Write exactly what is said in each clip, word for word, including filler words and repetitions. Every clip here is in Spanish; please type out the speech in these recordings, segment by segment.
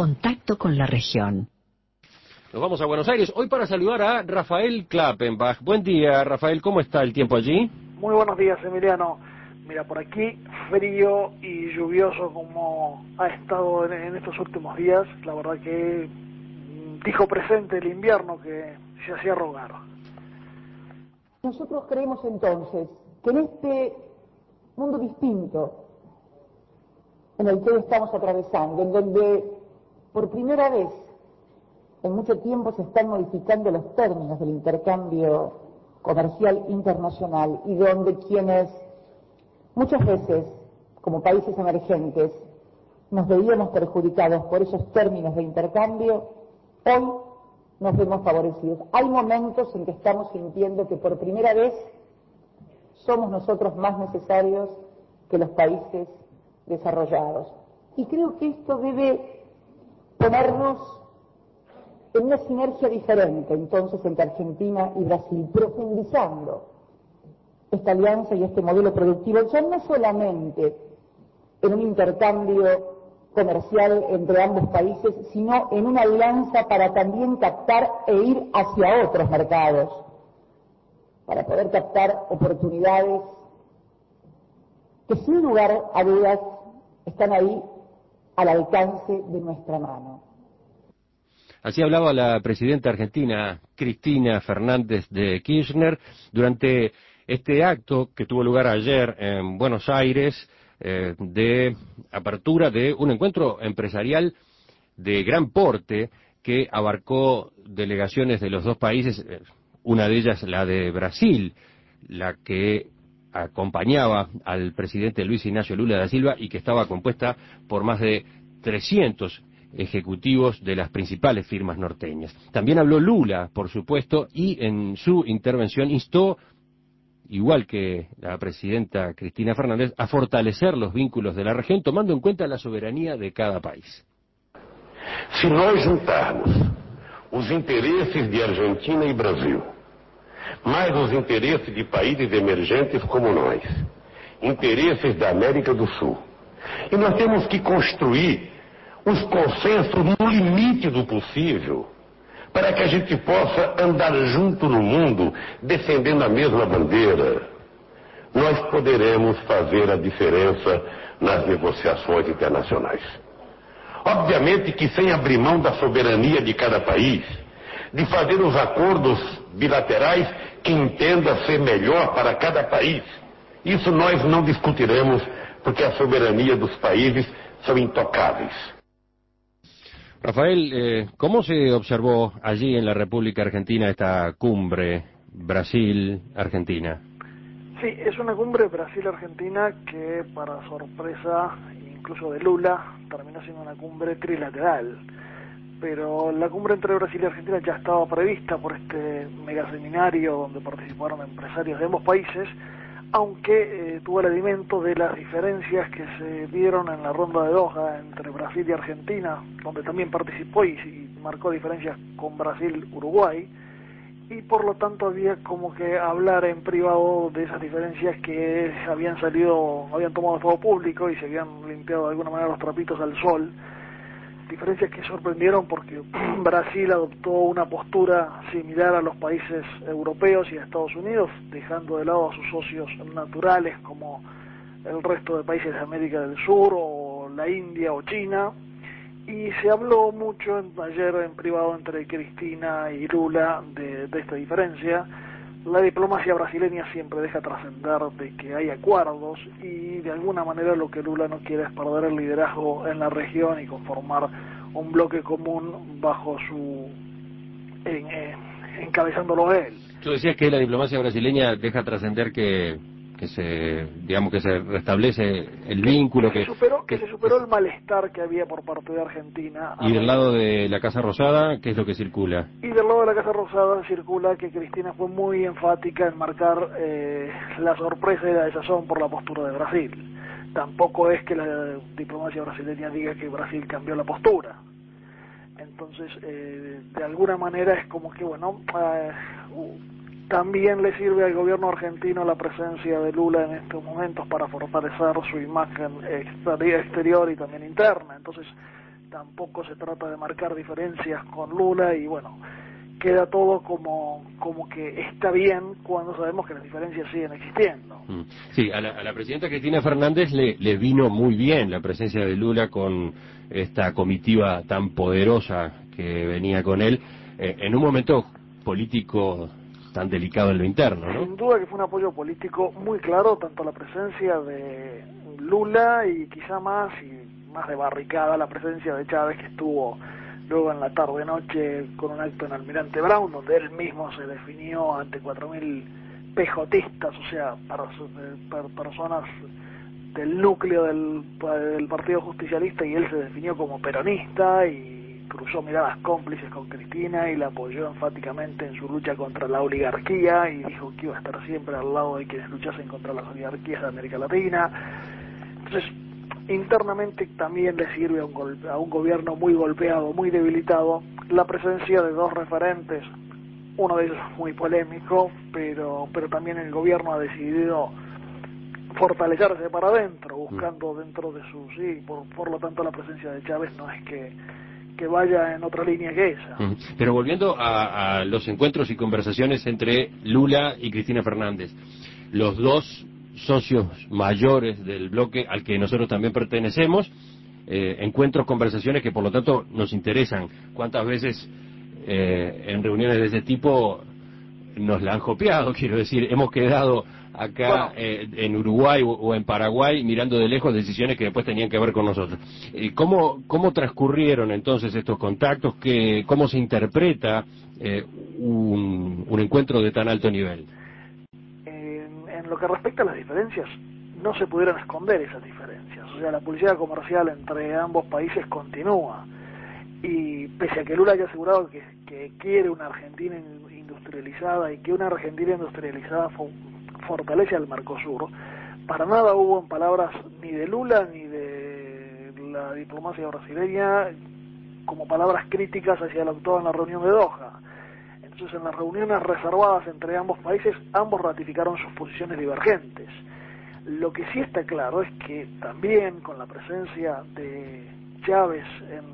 contacto con la región. Nos vamos a Buenos Aires hoy para saludar a Rafael Klappenbach. Buen día, Rafael, ¿cómo está el tiempo allí? Muy buenos días, Emiliano. Mira, por aquí frío y lluvioso como ha estado en, en estos últimos días. La verdad que dijo presente el invierno que se hacía rogar. Nosotros creemos entonces que en este mundo distinto en el que hoy estamos atravesando, en donde por primera vez en mucho tiempo se están modificando los términos del intercambio comercial internacional y donde quienes muchas veces, como países emergentes, nos veíamos perjudicados por esos términos de intercambio, hoy nos vemos favorecidos. Hay momentos en que estamos sintiendo que por primera vez somos nosotros más necesarios que los países desarrollados. Y creo que esto debe ponernos en una sinergia diferente, entonces, entre Argentina y Brasil, profundizando esta alianza y este modelo productivo, ya no solamente en un intercambio comercial entre ambos países, sino en una alianza para también captar e ir hacia otros mercados, para poder captar oportunidades que sin lugar a dudas están ahí al alcance de nuestra mano. Así hablaba la presidenta argentina, Cristina Fernández de Kirchner, durante este acto que tuvo lugar ayer en Buenos Aires, eh, de apertura de un encuentro empresarial de gran porte que abarcó delegaciones de los dos países, una de ellas la de Brasil, la que acompañaba al presidente Luis Ignacio Lula da Silva y que estaba compuesta por más de trescientos ejecutivos de las principales firmas norteñas. También habló Lula, por supuesto, y en su intervención instó, igual que la presidenta Cristina Fernández, a fortalecer los vínculos de la región, tomando en cuenta la soberanía de cada país. Se nós juntarmos os interesses de Argentina e Brasil, mais os interesses de países emergentes como nós, interesses da América do Sul, e nós temos que construir os consensos no limite do possível, para que a gente possa andar junto no mundo, defendendo a mesma bandeira, nós poderemos fazer a diferença nas negociações internacionais. Obviamente que sem abrir mão da soberania de cada país, de fazer os acordos bilaterais que entenda ser melhor para cada país. Isso nós não discutiremos, porque a soberania dos países são intocáveis. Rafael, eh, ¿cómo se observó allí en la República Argentina esta cumbre Brasil-Argentina? Sí, es una cumbre Brasil-Argentina que, para sorpresa incluso de Lula, terminó siendo una cumbre trilateral. Pero la cumbre entre Brasil y Argentina ya estaba prevista por este megaseminario donde participaron empresarios de ambos países, aunque eh, tuvo el alimento de las diferencias que se dieron en la ronda de Doha entre Brasil y Argentina, donde también participó y, y marcó diferencias con Brasil-Uruguay, y por lo tanto había como que hablar en privado de esas diferencias que habían salido, habían tomado todo público y se habían limpiado de alguna manera los trapitos al sol. Diferencias que sorprendieron porque Brasil adoptó una postura similar a los países europeos y a Estados Unidos, dejando de lado a sus socios naturales como el resto de países de América del Sur o la India o China, y se habló mucho en, ayer en privado entre Cristina y Lula de, de esta diferencia. La diplomacia brasileña siempre deja trascender de que hay acuerdos y de alguna manera lo que Lula no quiere es perder el liderazgo en la región y conformar un bloque común bajo su en, eh, encabezándolo a él. Tú decías que la diplomacia brasileña deja trascender que, que se digamos que se restablece el que, vínculo que, que se superó, que, que se superó el malestar que había por parte de Argentina. Y del lado de la Casa Rosada, ¿qué es lo que circula? Y del lado de la Casa Rosada circula que Cristina fue muy enfática en marcar eh, la sorpresa y la desazón por la postura de Brasil. Tampoco es que la diplomacia brasileña diga que Brasil cambió la postura. Entonces, eh, de alguna manera es como que, bueno, eh, uh, también le sirve al gobierno argentino la presencia de Lula en estos momentos para fortalecer su imagen exterior y también interna. Entonces, tampoco se trata de marcar diferencias con Lula y bueno, queda todo como como que está bien cuando sabemos que las diferencias siguen existiendo. Sí, a la, a la presidenta Cristina Fernández le, le vino muy bien la presencia de Lula con esta comitiva tan poderosa que venía con él, eh, en un momento político tan delicado en lo interno, ¿no? Sin duda que fue un apoyo político muy claro, tanto la presencia de Lula y quizá más, y más de barricada, la presencia de Chávez, que estuvo luego en la tarde-noche con un acto en Almirante Brown, donde él mismo se definió ante cuatro mil pejotistas, o sea, para, para personas del núcleo del, del Partido Justicialista, y él se definió como peronista y cruzó miradas cómplices con Cristina y la apoyó enfáticamente en su lucha contra la oligarquía y dijo que iba a estar siempre al lado de quienes luchasen contra las oligarquías de América Latina. Entonces, internamente también le sirve a un, golpe, a un gobierno muy golpeado, muy debilitado, la presencia de dos referentes, uno de ellos muy polémico, pero pero también el gobierno ha decidido fortalecerse para adentro, buscando dentro de su sí, por, por lo tanto la presencia de Chávez no es que, que vaya en otra línea que esa. Pero volviendo a, a los encuentros y conversaciones entre Lula y Cristina Fernández, los dos socios mayores del bloque al que nosotros también pertenecemos, eh, encuentros, conversaciones que por lo tanto nos interesan. ¿Cuántas veces eh, en reuniones de ese tipo nos la han copiado? Quiero decir, hemos quedado acá bueno. eh, en Uruguay o, o en Paraguay mirando de lejos decisiones que después tenían que ver con nosotros. Eh, ¿cómo, ¿Cómo transcurrieron entonces estos contactos? ¿Qué, ¿Cómo se interpreta eh, un, un encuentro de tan alto nivel? En lo que respecta a las diferencias, no se pudieron esconder esas diferencias. O sea, la publicidad comercial entre ambos países continúa. Y pese a que Lula haya asegurado que, que quiere una Argentina industrializada y que una Argentina industrializada fo fortalece al Mercosur, para nada hubo en palabras ni de Lula ni de la diplomacia brasileña como palabras críticas hacia lo que actuado en la reunión de Doha. Entonces, en las reuniones reservadas entre ambos países, ambos ratificaron sus posiciones divergentes. Lo que sí está claro es que también con la presencia de Chávez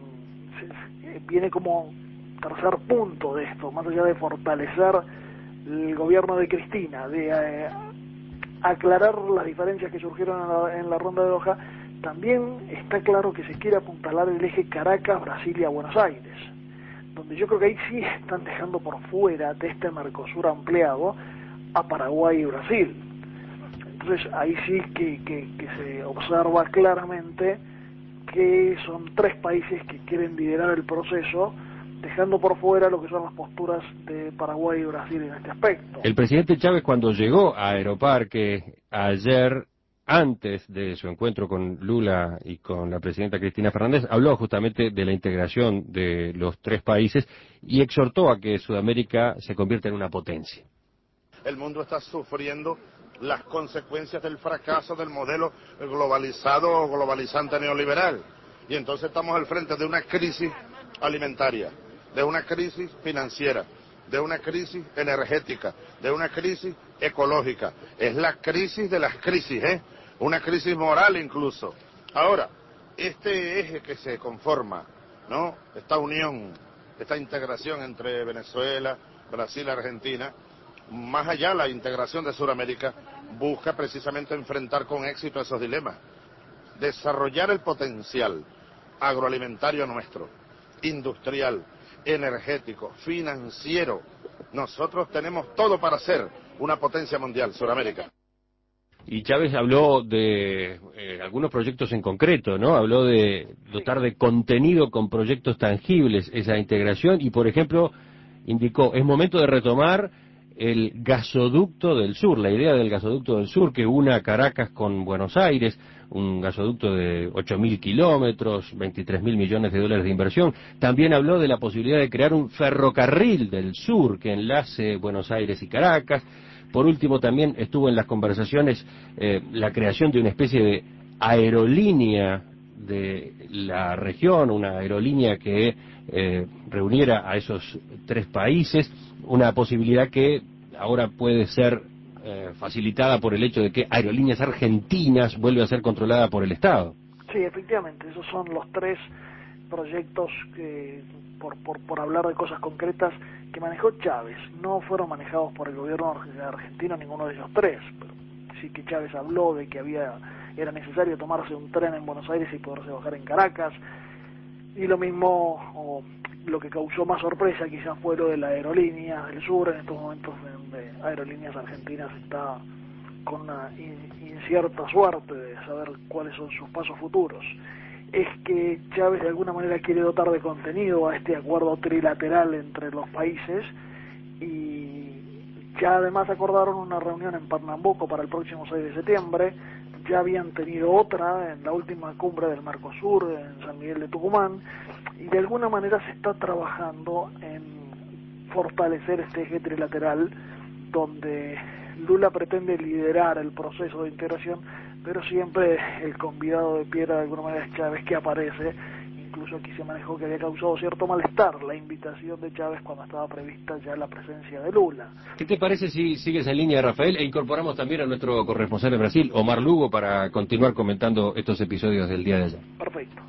en, viene como tercer punto de esto, más allá de fortalecer el gobierno de Cristina, de eh, aclarar las diferencias que surgieron en la, en la ronda de Doha, también está claro que se quiere apuntalar el eje Caracas, Brasilia, Buenos Aires, donde yo creo que ahí sí están dejando por fuera de este Mercosur ampliado a Paraguay y Brasil. Entonces ahí sí que, que, que se observa claramente que son tres países que quieren liderar el proceso, dejando por fuera lo que son las posturas de Paraguay y Brasil en este aspecto. El presidente Chávez, cuando llegó a Aeroparque ayer, antes de su encuentro con Lula y con la presidenta Cristina Fernández, habló justamente de la integración de los tres países y exhortó a que Sudamérica se convierta en una potencia. El mundo está sufriendo las consecuencias del fracaso del modelo globalizado o globalizante neoliberal. Y entonces estamos al frente de una crisis alimentaria, de una crisis financiera, de una crisis energética, de una crisis ecológica. Es la crisis de las crisis, ¿eh? Una crisis moral incluso. Ahora, este eje que se conforma, ¿no? Esta unión, esta integración entre Venezuela, Brasil, Argentina, más allá de la integración de Sudamérica, busca precisamente enfrentar con éxito esos dilemas. Desarrollar el potencial agroalimentario nuestro, industrial, energético, financiero. Nosotros tenemos todo para ser una potencia mundial, Sudamérica. Y Chávez habló de eh, algunos proyectos en concreto, ¿no? Habló de dotar de contenido con proyectos tangibles esa integración y, por ejemplo, indicó, es momento de retomar el gasoducto del sur, la idea del gasoducto del sur que una Caracas con Buenos Aires, un gasoducto de ocho mil kilómetros, veintitrés mil millones de dólares de inversión. También habló de la posibilidad de crear un ferrocarril del sur que enlace Buenos Aires y Caracas. Por último, también estuvo en las conversaciones eh, la creación de una especie de aerolínea de la región, una aerolínea que eh, reuniera a esos tres países, una posibilidad que ahora puede ser eh, facilitada por el hecho de que Aerolíneas Argentinas vuelve a ser controlada por el Estado. Sí, efectivamente, esos son los tres proyectos que, por, por, por hablar de cosas concretas, que manejó Chávez. No fueron manejados por el gobierno argentino ninguno de ellos tres, pero sí que Chávez habló de que había era necesario tomarse un tren en Buenos Aires y poderse bajar en Caracas, y lo mismo, o lo que causó más sorpresa quizás fue lo de la aerolínea del sur, en estos momentos donde Aerolíneas Argentinas está con una incierta suerte de saber cuáles son sus pasos futuros. Es que Chávez de alguna manera quiere dotar de contenido a este acuerdo trilateral entre los países, y ya además acordaron una reunión en Pernambuco para el próximo seis de septiembre. Ya habían tenido otra en la última cumbre del Mercosur en San Miguel de Tucumán, y de alguna manera se está trabajando en fortalecer este eje trilateral, donde Lula pretende liderar el proceso de integración, pero siempre el convidado de piedra de alguna manera es Chávez, que aparece. Incluso aquí se manejó que había causado cierto malestar la invitación de Chávez cuando estaba prevista ya la presencia de Lula. ¿Qué te parece si sigues en línea, Rafael, e incorporamos también a nuestro corresponsal de Brasil, Omar Lugo, para continuar comentando estos episodios del día de ayer? Perfecto.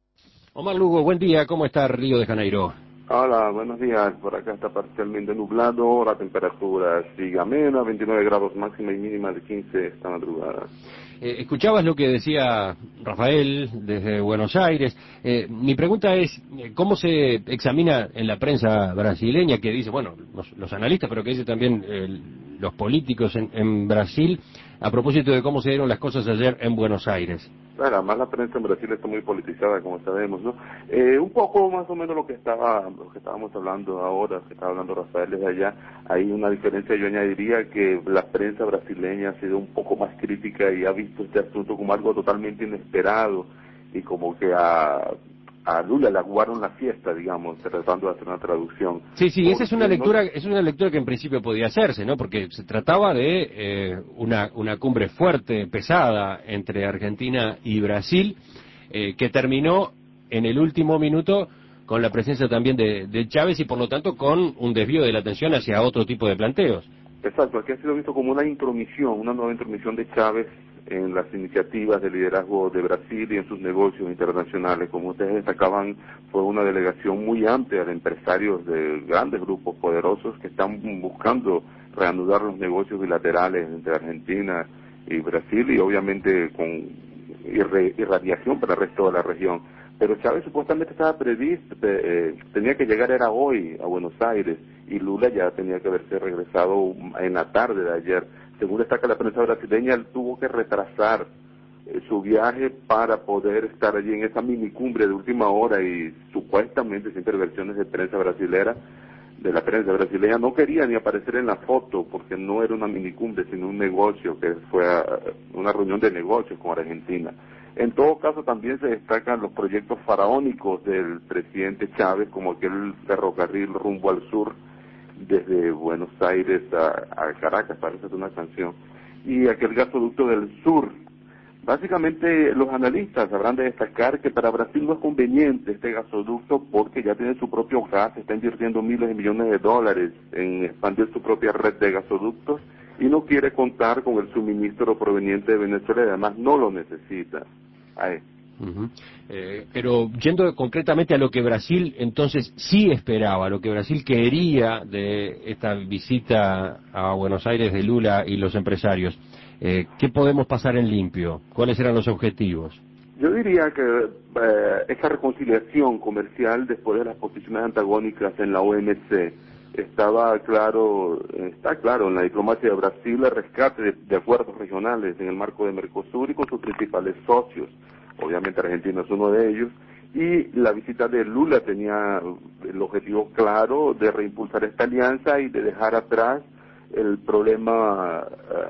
Omar Lugo, buen día, ¿cómo está Río de Janeiro? Hola, buenos días. Por acá está parcialmente nublado, la temperatura sigue amena, veintinueve grados máxima y mínima de quince esta madrugada. Eh, escuchabas lo que decía Rafael desde Buenos Aires. Eh, mi pregunta es, ¿cómo se examina en la prensa brasileña, que dice, bueno, los, los analistas, pero que dice también eh, los políticos en, en Brasil, a propósito de cómo se dieron las cosas ayer en Buenos Aires? Claro, además la prensa en Brasil está muy politizada, como sabemos, ¿no? Eh, un poco más o menos lo que estaba, lo que estábamos hablando ahora, que estaba hablando Rafael desde allá, hay una diferencia. Yo añadiría que la prensa brasileña ha sido un poco más crítica y ha visto este asunto como algo totalmente inesperado, y como que a, a Lula le aguaron la fiesta, digamos, tratando de hacer una traducción. Sí, sí, esa es una no... lectura, es una lectura que en principio podía hacerse, ¿no? Porque se trataba de eh, una, una cumbre fuerte, pesada, entre Argentina y Brasil, eh, que terminó en el último minuto con la presencia también de, de Chávez, y por lo tanto con un desvío de la atención hacia otro tipo de planteos. Exacto, aquí ha sido visto como una intromisión, una nueva intromisión de Chávez en las iniciativas de liderazgo de Brasil y en sus negocios internacionales. Como ustedes destacaban, fue una delegación muy amplia de empresarios de grandes grupos poderosos que están buscando reanudar los negocios bilaterales entre Argentina y Brasil, y obviamente con irre- irradiación para el resto de la región. Pero Chávez supuestamente estaba previsto, eh, tenía que llegar era hoy a Buenos Aires, y Lula ya tenía que haberse regresado en la tarde de ayer. Según destaca la prensa brasileña, él tuvo que retrasar eh, su viaje para poder estar allí en esa minicumbre de última hora, y supuestamente, sin versiones de prensa brasilera, de la prensa brasileña, no quería ni aparecer en la foto porque no era una minicumbre, sino un negocio, que fue a, una reunión de negocios con Argentina. En todo caso, también se destacan los proyectos faraónicos del presidente Chávez, como aquel ferrocarril rumbo al sur, desde Buenos Aires a, a Caracas, parece una canción, y aquel gasoducto del sur. Básicamente, los analistas habrán de destacar que para Brasil no es conveniente este gasoducto porque ya tiene su propio gas, está invirtiendo miles de millones de dólares en expandir su propia red de gasoductos, y no quiere contar con el suministro proveniente de Venezuela, y además no lo necesita. Ahí. Uh-huh. Eh, pero yendo concretamente a lo que Brasil entonces sí esperaba, lo que Brasil quería de esta visita a Buenos Aires de Lula y los empresarios, eh, ¿qué podemos pasar en limpio? ¿Cuáles eran los objetivos? Yo diría que eh, esa reconciliación comercial después de las posiciones antagónicas en la O M C estaba claro, está claro en la diplomacia de Brasil, el rescate de, de acuerdos regionales en el marco de Mercosur y con sus principales socios. Obviamente Argentina es uno de ellos, y la visita de Lula tenía el objetivo claro de reimpulsar esta alianza y de dejar atrás el problema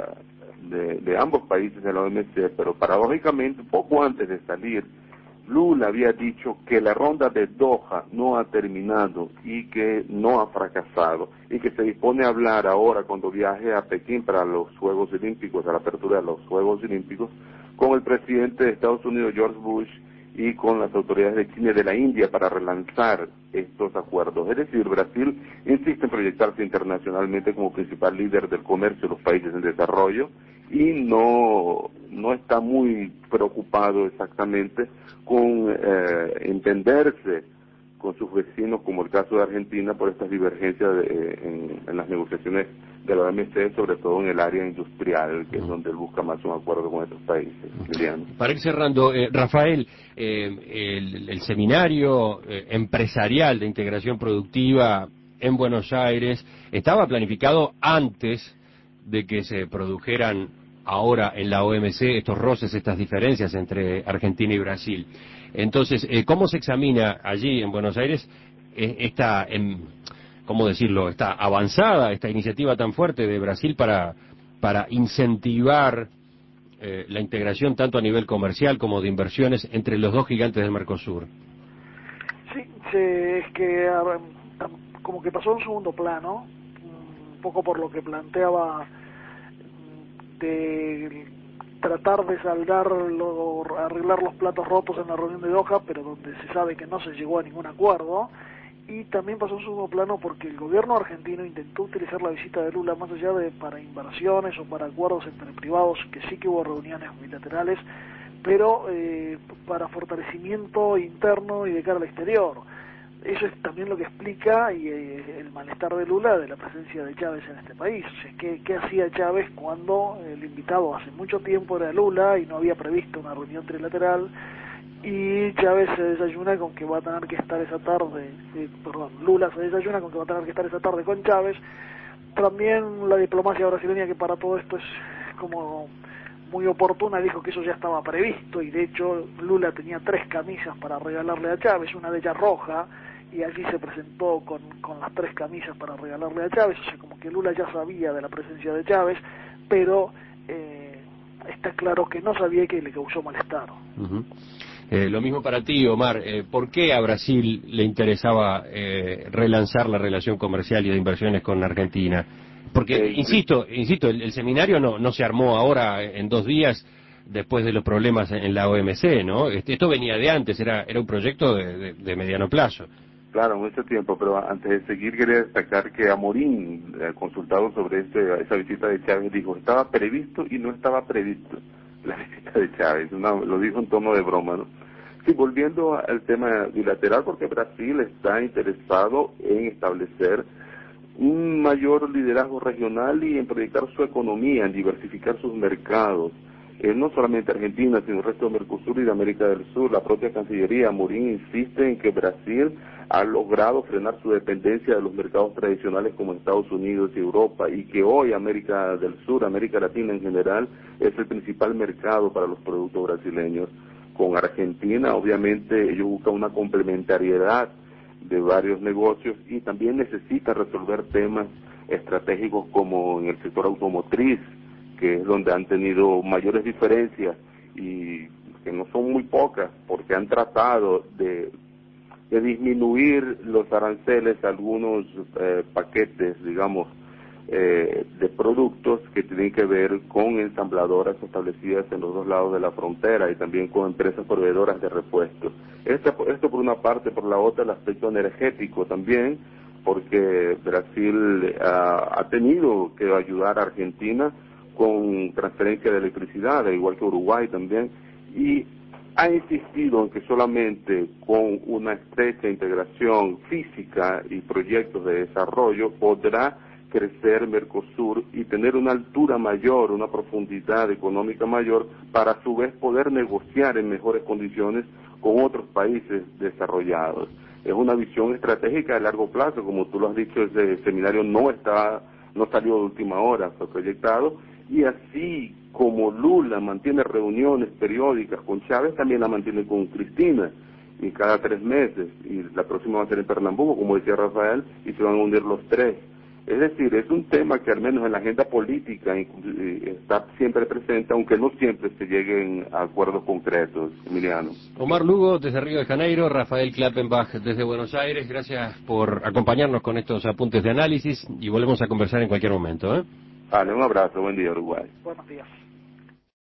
uh, de, de ambos países de la O M C. Pero paradójicamente, poco antes de salir, Lula había dicho que la ronda de Doha no ha terminado y que no ha fracasado, y que se dispone a hablar ahora cuando viaje a Pekín para los Juegos Olímpicos, a la apertura de los Juegos Olímpicos, con el presidente de Estados Unidos, George Bush, y con las autoridades de China y de la India para relanzar estos acuerdos. Es decir, Brasil insiste en proyectarse internacionalmente como principal líder del comercio de los países en desarrollo y no, no está muy preocupado exactamente con eh, entenderse con sus vecinos, como el caso de Argentina, por estas divergencias de, en, en las negociaciones de la O M C, sobre todo en el área industrial, que es donde él busca más un acuerdo con estos países. Emiliano. Para ir cerrando, eh, Rafael, eh, el, el seminario eh, empresarial de integración productiva en Buenos Aires estaba planificado antes de que se produjeran ahora en la O M C estos roces, estas diferencias entre Argentina y Brasil. Entonces, eh, ¿cómo se examina allí en Buenos Aires eh, esta, en, cómo decirlo, esta avanzada, esta iniciativa tan fuerte de Brasil para, para incentivar eh, la integración tanto a nivel comercial como de inversiones entre los dos gigantes del Mercosur? Sí, se, es que a, como que pasó en segundo plano, un poco por lo que planteaba de tratar de saldar, lo, arreglar los platos rotos en la reunión de Doha, pero donde se sabe que no se llegó a ningún acuerdo, y también pasó en segundo plano porque el gobierno argentino intentó utilizar la visita de Lula más allá de para inversiones o para acuerdos entre privados, que sí que hubo reuniones bilaterales, pero eh, para fortalecimiento interno y de cara al exterior. Eso es también lo que explica y eh, el malestar de Lula de la presencia de Chávez en este país. O sea, ¿qué, qué hacía Chávez cuando el invitado hace mucho tiempo era Lula y no había previsto una reunión trilateral? Y Chávez se desayuna con que va a tener que estar esa tarde, eh, perdón, Lula se desayuna con que va a tener que estar esa tarde con Chávez. También la diplomacia brasileña, que para todo esto es como muy oportuna, dijo que eso ya estaba previsto, y de hecho Lula tenía tres camisas para regalarle a Chávez, una de ellas roja, y allí se presentó con, con las tres camisas para regalarle a Chávez. O sea, como que Lula ya sabía de la presencia de Chávez, pero eh, está claro que no sabía y que le causó malestar. Uh-huh. Eh, lo mismo para ti, Omar. Eh, ¿Por qué a Brasil le interesaba eh, relanzar la relación comercial y de inversiones con Argentina? Porque, eh, insisto, insisto, el, el seminario no, no se armó ahora en dos días después de los problemas en, en la O M C, ¿no? Este, esto venía de antes, era, era un proyecto de, de, de mediano plazo. Claro, mucho tiempo, pero antes de seguir quería destacar que Amorín, eh, consultado sobre este, esa visita de Chávez, dijo, estaba previsto y no estaba previsto la visita de Chávez. Una, lo dijo en tono de broma, ¿no? Sí, volviendo al tema bilateral, porque Brasil está interesado en establecer un mayor liderazgo regional y en proyectar su economía, en diversificar sus mercados. Eh, no solamente Argentina, sino el resto de Mercosur y de América del Sur. La propia Cancillería, Amorín, insiste en que Brasil ha logrado frenar su dependencia de los mercados tradicionales como Estados Unidos y Europa, y que hoy América del Sur, América Latina en general, es el principal mercado para los productos brasileños. Con Argentina, obviamente, ellos buscan una complementariedad de varios negocios y también necesita resolver temas estratégicos como en el sector automotriz, que es donde han tenido mayores diferencias y que no son muy pocas, porque han tratado de, de disminuir los aranceles a algunos eh, paquetes, digamos, eh, de productos que tienen que ver con ensambladoras establecidas en los dos lados de la frontera y también con empresas proveedoras de repuestos. Esto, esto por una parte, por la otra el aspecto energético también, porque Brasil uh, ha tenido que ayudar a Argentina con transferencia de electricidad, igual que Uruguay también, y ha insistido en que solamente con una estrecha integración física y proyectos de desarrollo podrá crecer Mercosur y tener una altura mayor, una profundidad económica mayor, para a su vez poder negociar en mejores condiciones con otros países desarrollados. Es una visión estratégica de largo plazo, como tú lo has dicho, ese seminario no está, no salió de última hora, fue proyectado, y así como Lula mantiene reuniones periódicas con Chávez, también la mantiene con Cristina, y cada tres meses, y la próxima va a ser en Pernambuco, como decía Rafael, y se van a unir los tres. Es decir, es un tema que al menos en la agenda política está siempre presente, aunque no siempre se lleguen a acuerdos concretos. Emiliano. Omar Lugo desde Río de Janeiro, Rafael Klappenbach desde Buenos Aires, gracias por acompañarnos con estos apuntes de análisis y volvemos a conversar en cualquier momento, ¿eh? Vale, un abrazo, buen día Uruguay. Buenos días.